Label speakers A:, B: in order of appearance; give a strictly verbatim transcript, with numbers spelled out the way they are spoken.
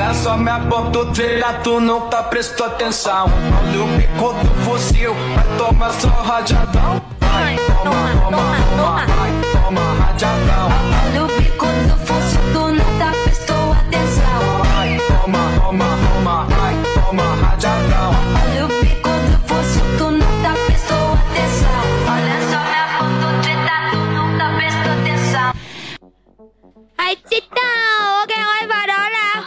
A: É só me aponta o trailer, tu nunca prestou atenção. Olha o bico do fuzil, vai tomar só rajadão. Vai, toma, toma, toma.